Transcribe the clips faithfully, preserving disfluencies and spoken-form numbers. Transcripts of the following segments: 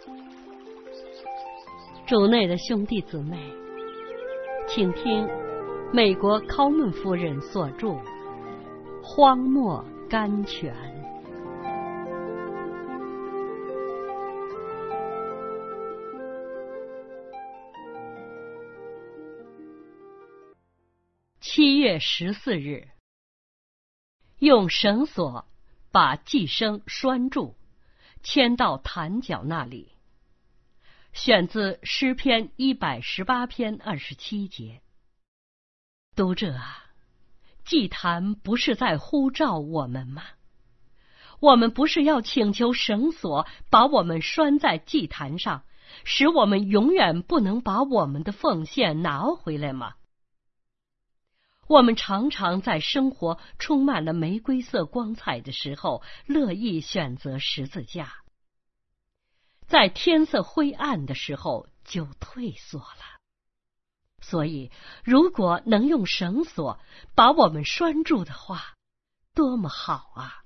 主内的兄弟姊妹，请听美国考门夫人所著《荒漠甘泉》。七月十四日，用绳索把寄生拴住，牵到坛角那里。选自诗篇一百十八篇二十七节。读者啊，祭坛不是在呼召我们吗？我们不是要请求绳索把我们拴在祭坛上，使我们永远不能把我们的奉献拿回来吗？我们常常在生活充满了玫瑰色光彩的时候，乐意选择十字架。在天色灰暗的时候就退缩了。所以如果能用绳索把我们拴住的话，多么好啊！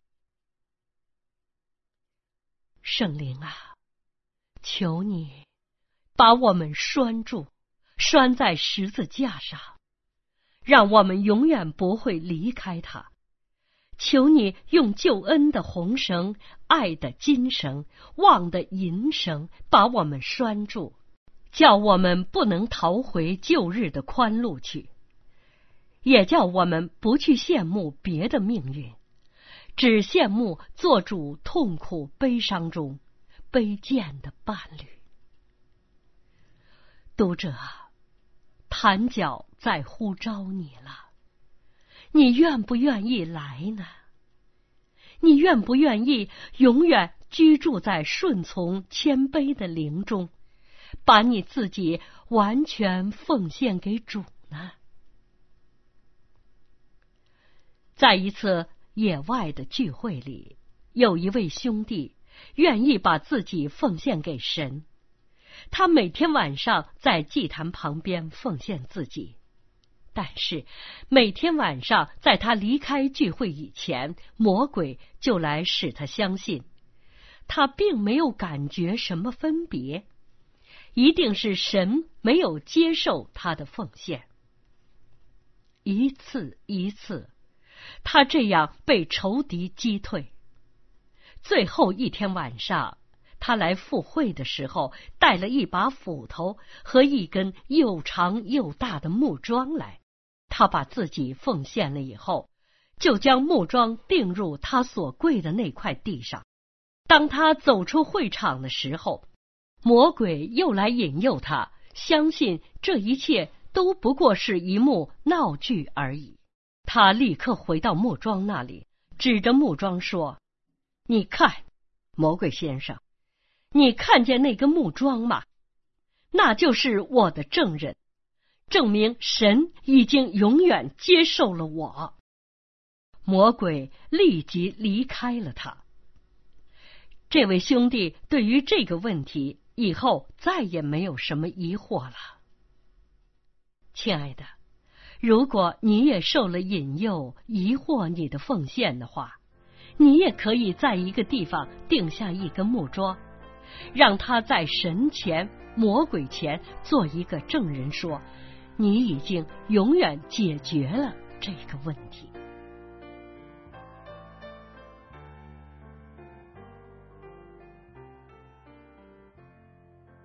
圣灵啊，求你把我们拴住，拴在十字架上，让我们永远不会离开它。求你用救恩的红绳、爱的金绳、望的银绳把我们拴住，叫我们不能逃回旧日的宽路去，也叫我们不去羡慕别的命运，只羡慕做主痛苦悲伤中卑贱的伴侣。读者啊，坛角在呼召你了，你愿不愿意来呢？你愿不愿意永远居住在顺从谦卑的灵中，把你自己完全奉献给主呢？在一次野外的聚会里，有一位兄弟愿意把自己奉献给神，他每天晚上在祭坛旁边奉献自己。但是每天晚上在他离开聚会以前，魔鬼就来使他相信他并没有感觉什么分别，一定是神没有接受他的奉献。一次一次他这样被仇敌击退。最后一天晚上，他来赴会的时候带了一把斧头和一根又长又大的木桩来。他把自己奉献了以后，就将木桩钉入他所跪的那块地上。当他走出会场的时候，魔鬼又来引诱他，相信这一切都不过是一幕闹剧而已。他立刻回到木桩那里，指着木桩说：“你看，魔鬼先生，你看见那个木桩吗？那就是我的证人，证明神已经永远接受了我。”魔鬼立即离开了他。这位兄弟对于这个问题以后再也没有什么疑惑了。亲爱的，如果你也受了引诱，疑惑你的奉献的话，你也可以在一个地方定下一根木桩，让他在神前、魔鬼前做一个证人，说你已经永远解决了这个问题。